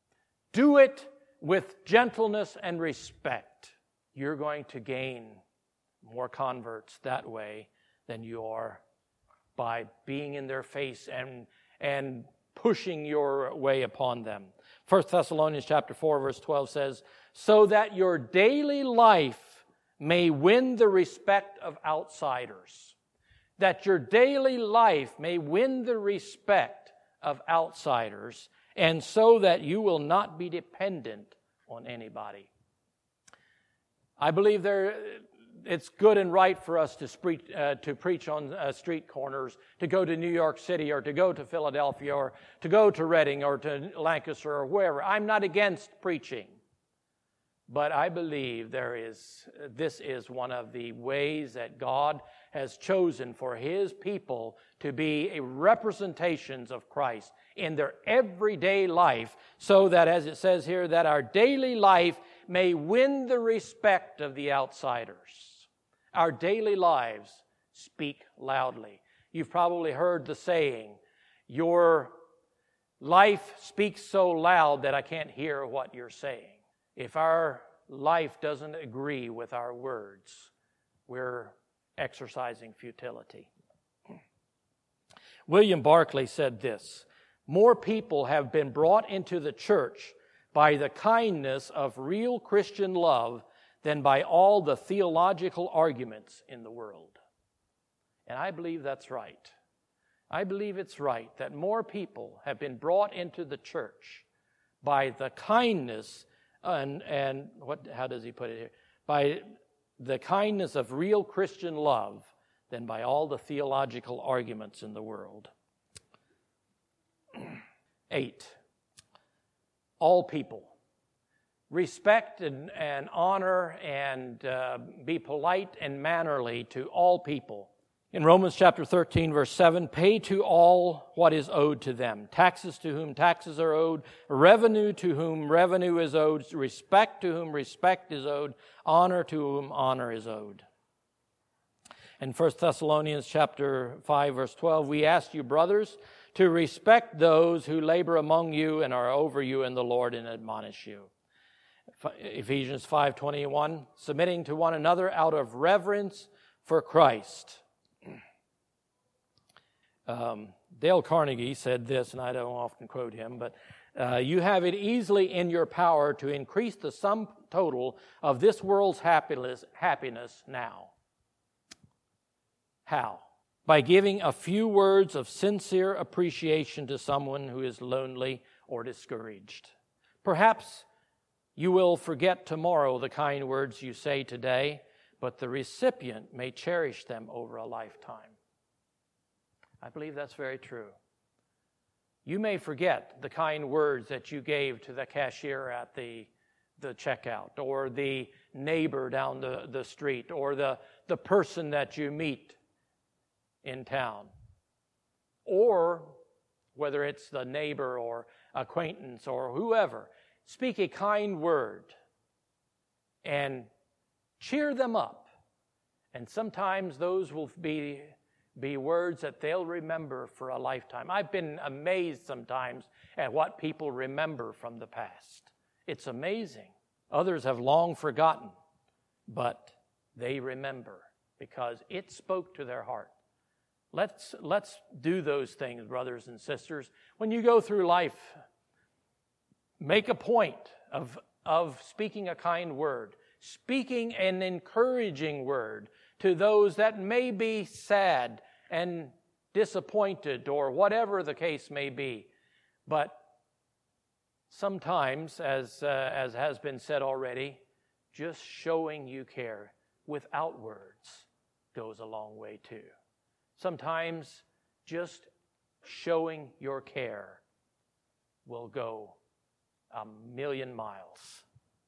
Do it with gentleness and respect. You're going to gain more converts that way than you are by being in their face and, and pushing your way upon them. First Thessalonians chapter four, verse twelve says, so that your daily life may win the respect of outsiders. That your daily life may win the respect of outsiders, and so that you will not be dependent on anybody. I believe there, it's good and right for us to, spreach, uh, to preach on uh, street corners, to go to New York City or to go to Philadelphia or to go to Reading or to Lancaster or wherever. I'm not against preaching, but I believe there is, this is one of the ways that God has chosen for His people to be a representations of Christ in their everyday life, so that, as it says here, that our daily life may win the respect of the outsiders. Our daily lives speak loudly. You've probably heard the saying, your life speaks so loud that I can't hear what you're saying. If our life doesn't agree with our words, we're exercising futility. William Barclay said this, more people have been brought into the church by the kindness of real Christian love than by all the theological arguments in the world. And I believe that's right. I believe it's right that more people have been brought into the church by the kindness and, and what, how does he put it here? By the kindness of real Christian love than by all the theological arguments in the world. Eight, all people. Respect and, and honor and uh, be polite and mannerly to all people. In Romans chapter thirteen, verse seven, pay to all what is owed to them. Taxes to whom taxes are owed, revenue to whom revenue is owed, respect to whom respect is owed, honor to whom honor is owed. In First Thessalonians chapter five, verse twelve, we ask you, brothers, to respect those who labor among you and are over you in the Lord and admonish you. Ephesians five twenty-one, submitting to one another out of reverence for Christ. Um, Dale Carnegie said this, and I don't often quote him, but uh, you have it easily in your power to increase the sum total of this world's happiness, happiness now. How? By giving a few words of sincere appreciation to someone who is lonely or discouraged. Perhaps you will forget tomorrow the kind words you say today, but the recipient may cherish them over a lifetime. I believe that's very true. You may forget the kind words that you gave to the cashier at the, the checkout, or the neighbor down the, the street, or the, the person that you meet in town. Or whether it's the neighbor or acquaintance or whoever, speak a kind word and cheer them up. And sometimes those will be, be words that they'll remember for a lifetime. I've been amazed sometimes at what people remember from the past. It's amazing. Others have long forgotten, but they remember because it spoke to their heart. Let's, let's do those things, brothers and sisters. When you go through life, make a point of, of speaking a kind word, speaking an encouraging word to those that may be sad and disappointed or whatever the case may be. But sometimes, as, uh, as has been said already, just showing you care without words goes a long way too. Sometimes just showing your care will go a million miles.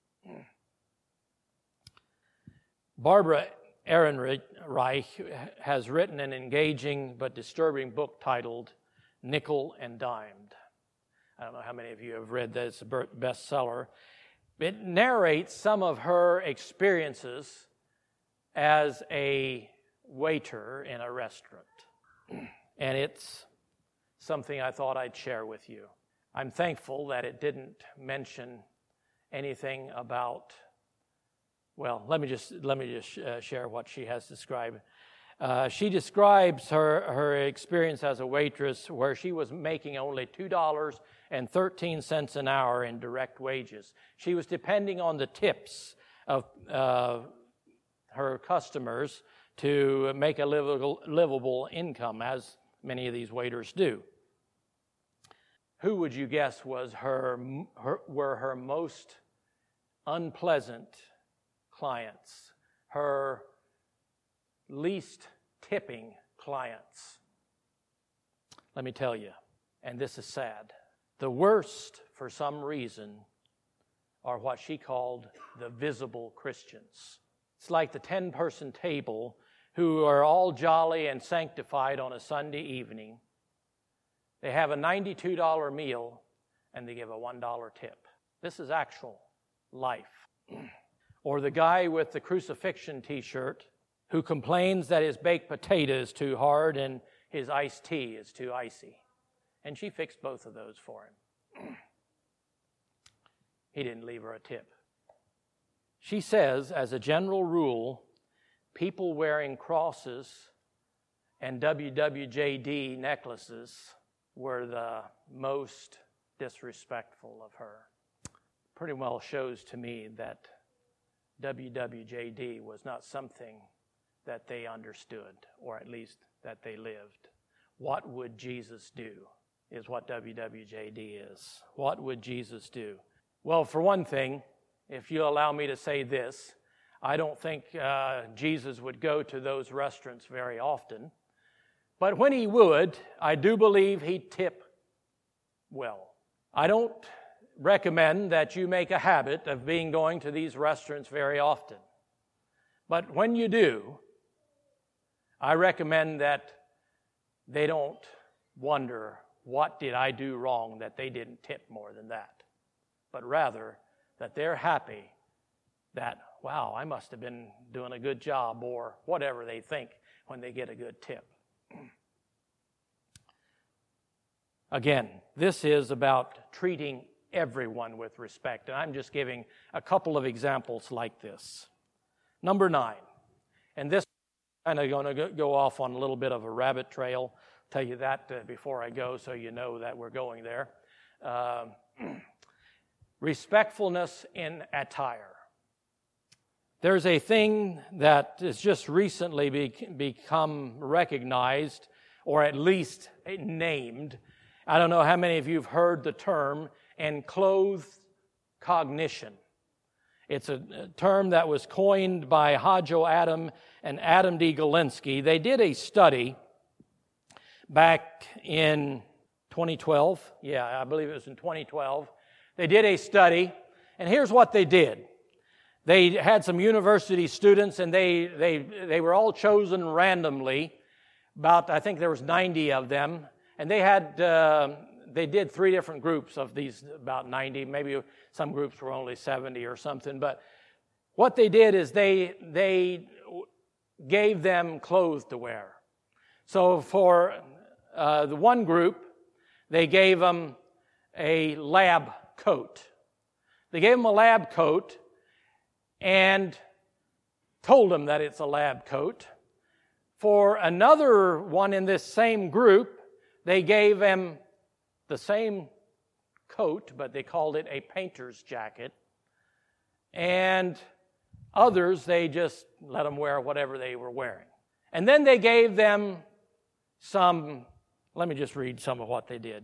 Barbara Ehrenreich has written an engaging but disturbing book titled Nickel and Dimed. I don't know how many of you have read that. It's a bestseller. It narrates some of her experiences as a waiter in a restaurant. And it's something I thought I'd share with you. I'm thankful that it didn't mention anything about, well, let me just let me just uh, share what she has described. Uh, she describes her, her experience as a waitress where she was making only two dollars and thirteen cents an hour in direct wages. She was depending on the tips of uh, her customers to make a livable, livable income, as many of these waiters do. Who would you guess was her, her were her most unpleasant clients, her least tipping clients? Let me tell you, and this is sad, the worst, for some reason, are what she called the visible Christians. It's like the ten-person table who are all jolly and sanctified on a Sunday evening. They have a ninety-two dollars meal, and they give a one dollar tip. This is actual life. Or the guy with the crucifixion t-shirt who complains that his baked potato is too hard and his iced tea is too icy. And she fixed both of those for him. He didn't leave her a tip. She says, as a general rule, people wearing crosses and W W J D necklaces were the most disrespectful of her. Pretty well shows to me that W W J D was not something that they understood, or at least that they lived. What would Jesus do is what W W J D is. What would Jesus do? Well, for one thing, if you allow me to say this, I don't think uh, Jesus would go to those restaurants very often. But when he would, I do believe he'd tip well. I don't recommend that you make a habit of being going to these restaurants very often. But when you do, I recommend that they don't wonder, what did I do wrong that they didn't tip more than that? But rather, that they're happy that, wow, I must have been doing a good job, or whatever they think when they get a good tip. Again, this is about treating everyone with respect, and I'm just giving a couple of examples like this. Number nine, and this is kind of going to go off on a little bit of a rabbit trail, tell you that uh, before I go so you know that we're going there. Um, respectfulness in attire. There's a thing that has just recently be, become recognized, or at least named. I don't know how many of you have heard the term enclothed cognition. It's a term that was coined by Hajo Adam and Adam D. Galinsky. They did a study back in twenty twelve. Yeah, I believe it was in twenty twelve. They did a study, and here's what they did. They had some university students, and they they they were all chosen randomly. About, I think there was ninety of them, and they had uh, they did three different groups of these, about ninety. Maybe some groups were only seventy or something. But what they did is they they gave them clothes to wear. So for uh, the one group, they gave them a lab coat. They gave them a lab coat and told them that it's a lab coat. For another one in this same group, they gave them the same coat, but they called it a painter's jacket. And others, they just let them wear whatever they were wearing. And then they gave them some, let me just read some of what they did.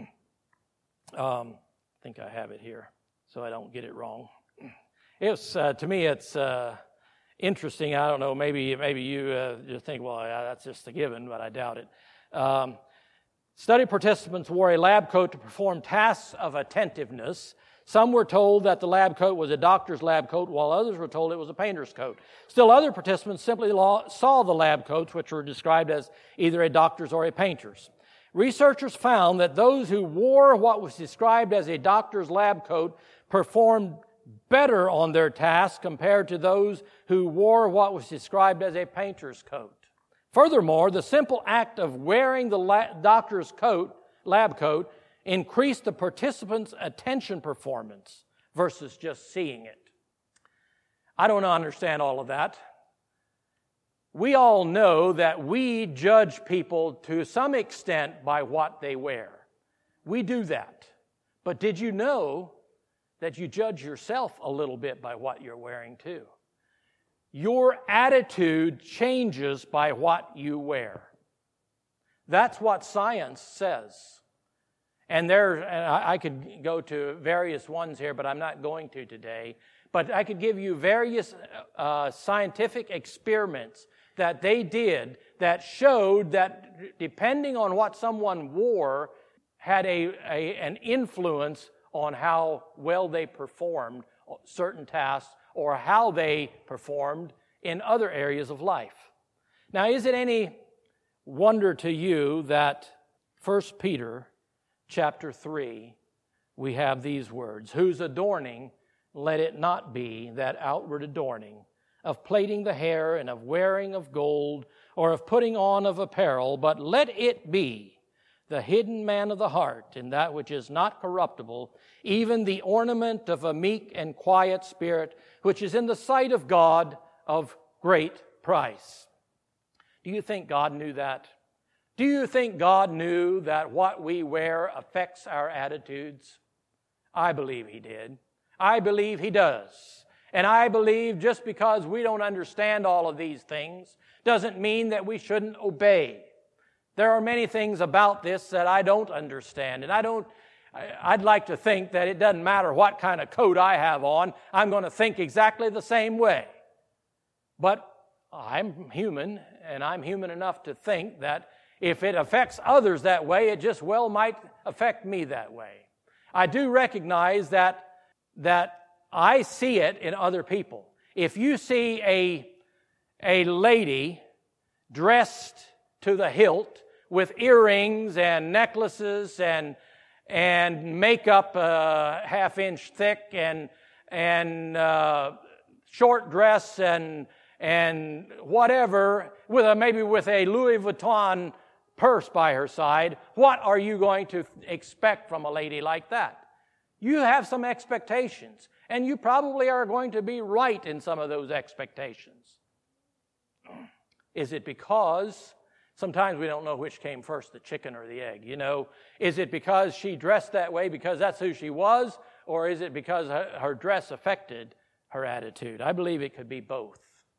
um, I think I have it here, so I don't get it wrong. It's uh, to me, it's uh, interesting. I don't know. Maybe maybe you uh, just think, well, yeah, that's just a given, but I doubt it. Um, study participants wore a lab coat to perform tasks of attentiveness. Some were told that the lab coat was a doctor's lab coat, while others were told it was a painter's coat. Still, other participants simply saw the lab coats, which were described as either a doctor's or a painter's. Researchers found that those who wore what was described as a doctor's lab coat performed better on their task compared to those who wore what was described as a painter's coat. Furthermore, the simple act of wearing the la- doctor's coat, lab coat, increased the participants' attention performance versus just seeing it. I don't understand all of that. We all know that we judge people to some extent by what they wear. We do that. But did you know that you judge yourself a little bit by what you're wearing too? Your attitude changes by what you wear. That's what science says. And there, and I could go to various ones here, but I'm not going to today. But I could give you various uh, scientific experiments that they did that showed that depending on what someone wore had a, a an influence on how well they performed certain tasks or how they performed in other areas of life. Now, is it any wonder to you that First Peter chapter three, we have these words, whose adorning, let it not be that outward adorning of plaiting the hair and of wearing of gold or of putting on of apparel, but let it be the hidden man of the heart in that which is not corruptible, even the ornament of a meek and quiet spirit, which is in the sight of God of great price. Do you think God knew that? Do you think God knew that what we wear affects our attitudes? I believe He did. I believe He does. And I believe just because we don't understand all of these things doesn't mean that we shouldn't obey. There are many things about this that I don't understand, and I don't, I'd like to think that it doesn't matter what kind of coat I have on, I'm going to think exactly the same way. But I'm human, and I'm human enough to think that if it affects others that way, it just well might affect me that way. I do recognize that, that I see it in other people. If you see a, a lady dressed to the hilt with earrings and necklaces and and makeup uh, half inch thick and and uh, short dress and and whatever, with a, maybe with a Louis Vuitton purse by her side, what are you going to expect from a lady like that? You have some expectations, and you probably are going to be right in some of those expectations. Is it because Sometimes we don't know which came first, the chicken or the egg. You know, is it because she dressed that way because that's who she was, or is it because her, her dress affected her attitude? I believe it could be both.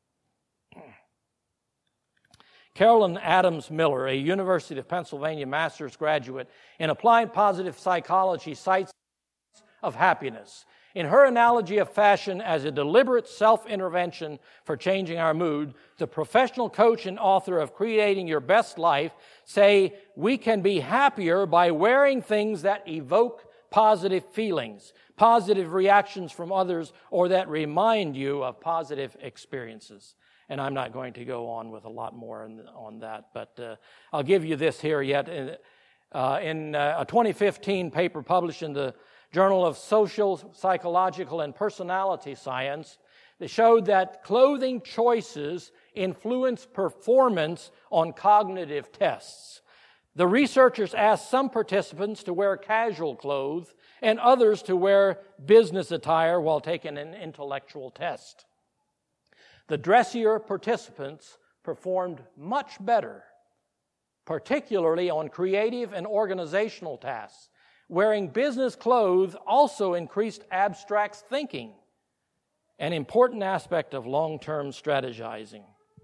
Carolyn Adams Miller, a University of Pennsylvania master's graduate in applied positive psychology, cites of happiness. In her analogy of fashion as a deliberate self-intervention for changing our mood, the professional coach and author of Creating Your Best Life say we can be happier by wearing things that evoke positive feelings, positive reactions from others, or that remind you of positive experiences. And I'm not going to go on with a lot more on, on that, but uh, I'll give you this here yet. In, uh, in uh, a twenty fifteen paper published in the Journal of Social, Psychological, and Personality Science, they showed that clothing choices influence performance on cognitive tests. The researchers asked some participants to wear casual clothes and others to wear business attire while taking an intellectual test. The dressier participants performed much better, particularly on creative and organizational tasks. Wearing business clothes also increased abstract thinking, an important aspect of long-term strategizing.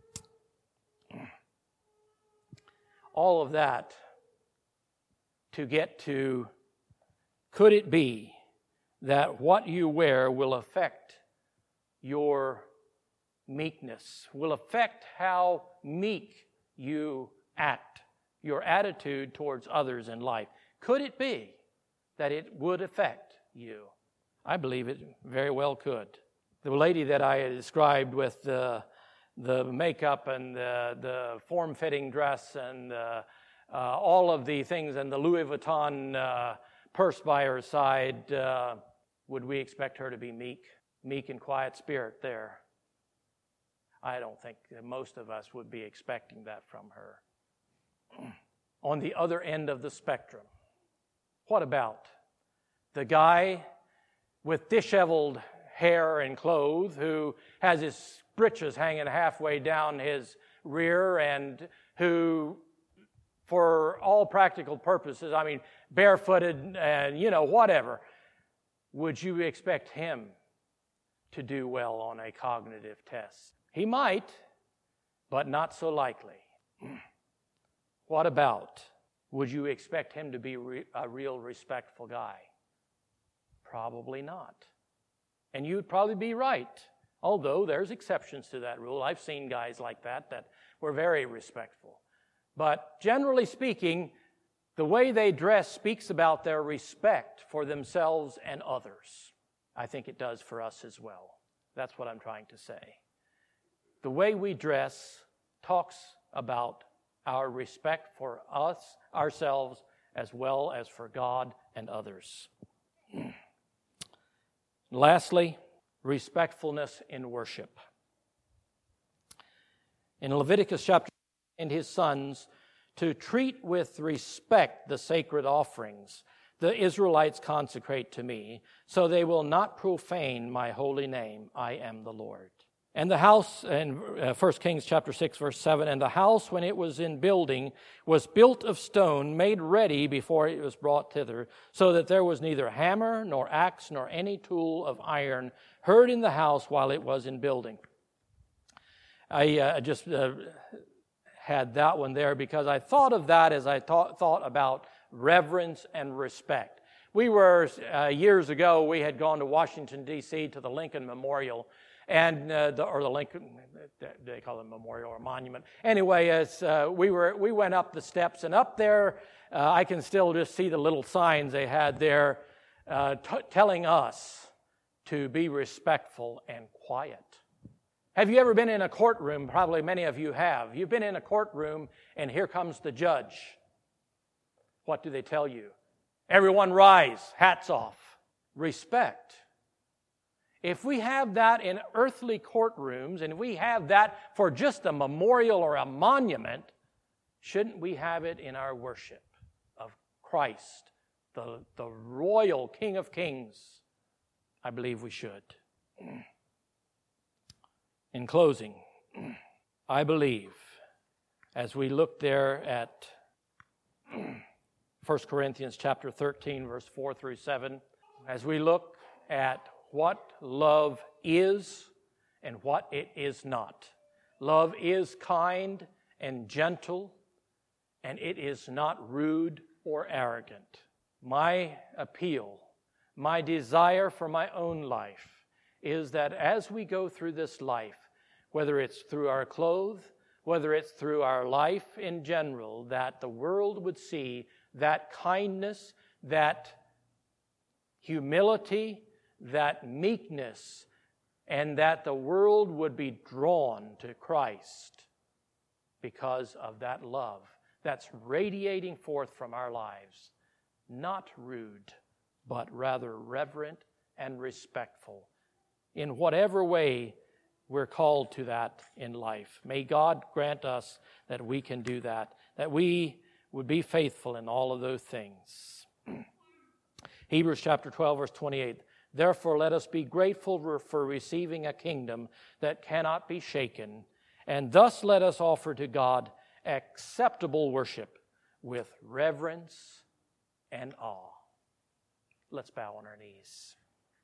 All of that to get to, could it be that what you wear will affect your meekness, will affect how meek you act, your attitude towards others in life? Could it be that it would affect you? I believe it very well could. The lady that I described with the, the makeup and the, the form-fitting dress and uh, uh, all of the things and the Louis Vuitton uh, purse by her side, uh, would we expect her to be meek, meek and quiet spirit there? I don't think that most of us would be expecting that from her. On the other end of the spectrum, what about the guy with disheveled hair and clothes who has his breeches hanging halfway down his rear and who, for all practical purposes, I mean, barefooted and, you know, whatever, would you expect him to do well on a cognitive test? He might, but not so likely. What about, would you expect him to be re- a real respectful guy? Probably not. And you'd probably be right, although there's exceptions to that rule. I've seen guys like that that were very respectful. But generally speaking, the way they dress speaks about their respect for themselves and others. I think it does for us as well. That's what I'm trying to say. The way we dress talks about our respect for us, ourselves, as well as for God and others. Lastly, respectfulness in worship. In Leviticus chapter and his sons to treat with respect the sacred offerings the Israelites consecrate to me, so they will not profane my holy name. I am the Lord. And the house, in First Kings chapter six, verse seven, and the house, when it was in building, was built of stone, made ready before it was brought thither, so that there was neither hammer, nor axe, nor any tool of iron heard in the house while it was in building. I uh, just uh, had that one there because I thought of that as I thought, thought about reverence and respect. We were, uh, years ago, we had gone to Washington, D C to the Lincoln Memorial, and uh, the, or the Lincoln, they call it memorial or monument. Anyway, as uh, we were, we went up the steps, and up there, uh, I can still just see the little signs they had there uh, t- telling us to be respectful and quiet. Have you ever been in a courtroom? Probably many of you have. You've been in a courtroom, and here comes the judge. What do they tell you? Everyone rise, hats off. Respect. If we have that in earthly courtrooms, and we have that for just a memorial or a monument, shouldn't we have it in our worship of Christ, the, the royal King of Kings? I believe we should. In closing, I believe As we look there at First Corinthians chapter thirteen, verse four through seven, as we look at what love is and what it is not. Love is kind and gentle, and it is not rude or arrogant. My appeal, my desire for my own life is that as we go through this life, whether it's through our clothes, whether it's through our life in general, that the world would see that kindness, that humility, that meekness, and that the world would be drawn to Christ because of that love that's radiating forth from our lives. Not rude, but rather reverent and respectful. In whatever way we're called to that in life. May God grant us that we can do that, that we would be faithful in all of those things. Hebrews chapter twelve, verse twenty-eight. Therefore let us be grateful for receiving a kingdom that cannot be shaken, and thus let us offer to God acceptable worship with reverence and awe. Let's bow on our knees.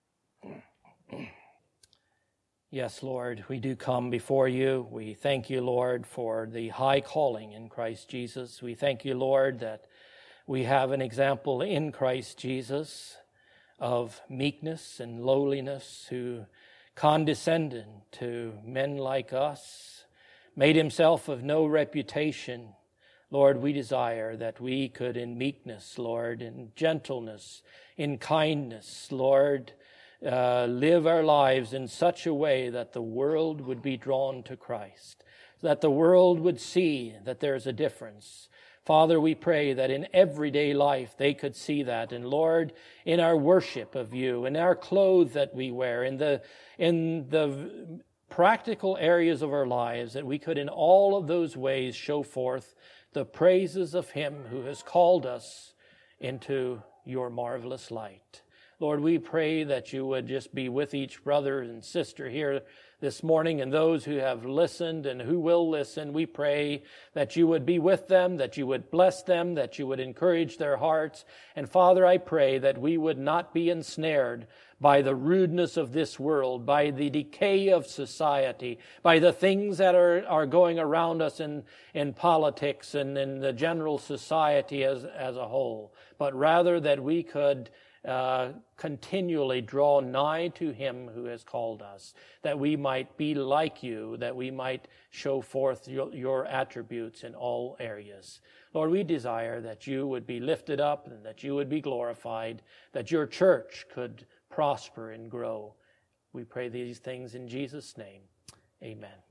Yes, Lord, we do come before you. We thank you, Lord, for the high calling in Christ Jesus. We thank you, Lord, that we have an example in Christ Jesus of meekness and lowliness, who condescended to men like us, made himself of no reputation. Lord, we desire that we could in meekness, Lord, in gentleness, in kindness, Lord, uh, live our lives in such a way that the world would be drawn to Christ, that the world would see that there's a difference. Father, we pray that in everyday life they could see that. And Lord, in our worship of you, in our clothes that we wear, in the in the practical areas of our lives, that we could in all of those ways show forth the praises of him who has called us into your marvelous light. Lord, we pray that you would just be with each brother and sister here this morning, and those who have listened and who will listen. We pray that you would be with them, that you would bless them, that you would encourage their hearts. And Father, I pray that we would not be ensnared by the rudeness of this world, by the decay of society, by the things that are, are going around us in, in politics and in the general society as, as a whole, but rather that we could Uh, continually draw nigh to him who has called us, that we might be like you, that we might show forth your, your attributes in all areas. Lord, we desire that you would be lifted up and that you would be glorified, that your church could prosper and grow. We pray these things in Jesus' name. Amen.